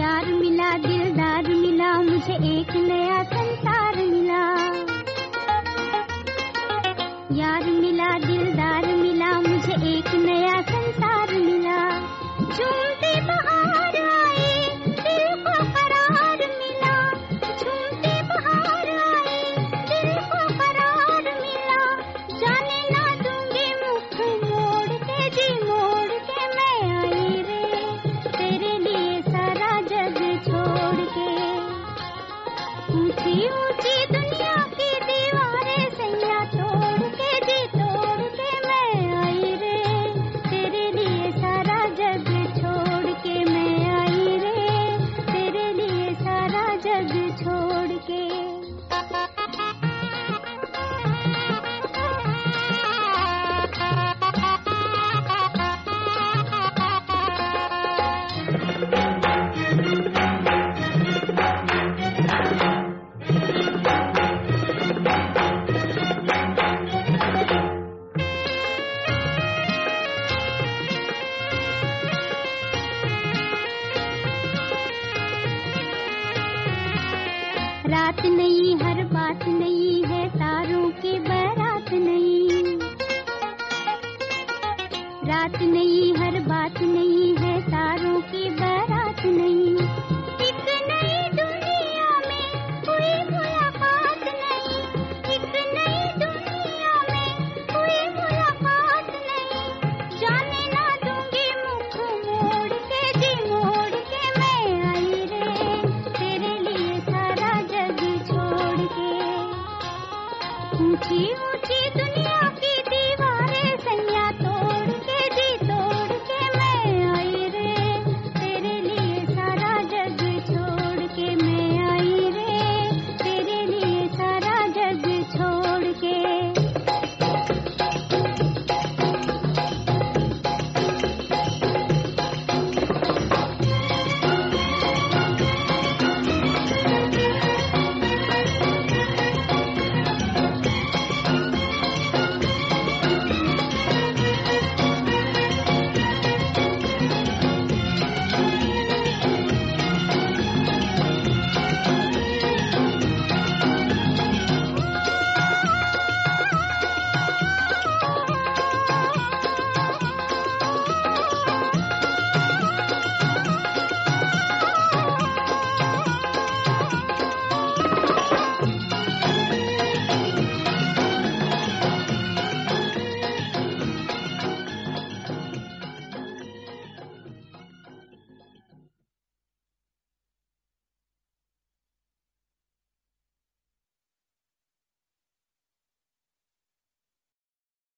यार मिला, दिलदार मिला, मुझे एक नया संसार मिला। यार मिला, दिलदार मिला, मुझे एक नया संसार मिला। झूमते बहार आए, दिल को करार मिला। झूमते बहार आए, दिल को करार मिला। जाने ना दूंगी मुख मोड़ के, जी मोड़ के मैं आई रे, तेरे लिए सारा जग छोड़ के। ऊंची ऊंची दुनिया की दीवारें सैया तोड़ के, जी तोड़ के मैं आई रे, तेरे लिए सारा जग छोड़ के मैं आई रे, तेरे लिए सारा जग छोड़ के। रात नहीं, हर बात नहीं है, तारों की बारात नहीं। रात नहीं, हर बात नहीं